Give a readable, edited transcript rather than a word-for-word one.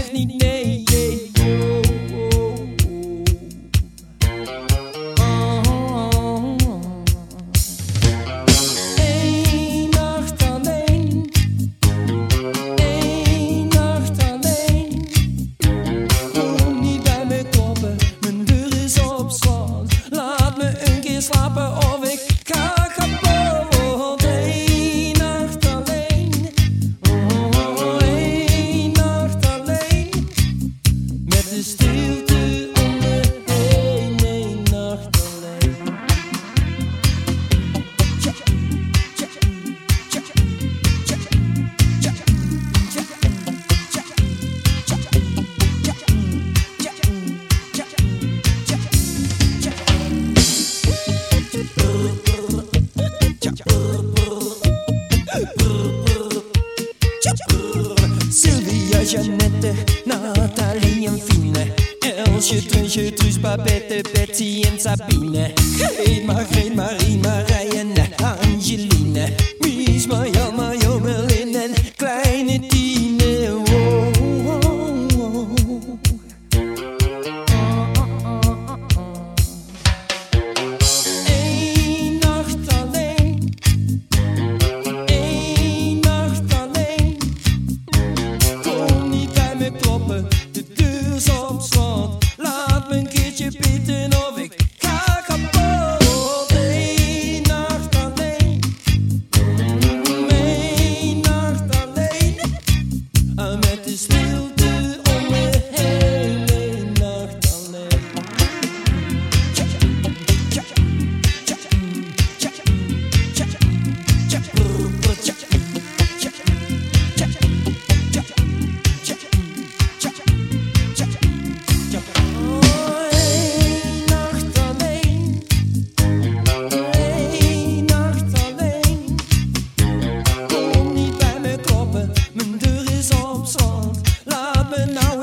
echt niet, nee. Eén nacht alleen, één nacht alleen. Kom niet bij me kloppen, mijn deur is op slot. Laat me een keer slapen of ik ga kapot. Eén nacht alleen, oh, één nacht alleen. Met de stilte om me heen, één nacht alleen. Sylvia, Jeannette, Nathalie en Fine, Elsje, Trunsje, Truus, Babette, Betsy en Sabine, Greet, Margreet, Marie, Marije en Angeline, Mies, Marjan, Mario, Merlin en kleine Tine. Oh, oh, oh. Eén nacht alleen, één nacht alleen. Kom niet bij me kloppen, de deur is op slot. Laat me een keertje bitten of ik ga kapot. Eén nacht alleen, één nacht alleen. Met de stilte om me heen, één nacht alleen. Eén nacht alleen, één nacht alleen. Kom niet bij me kloppen, mijn deur is op slot. Laat me nou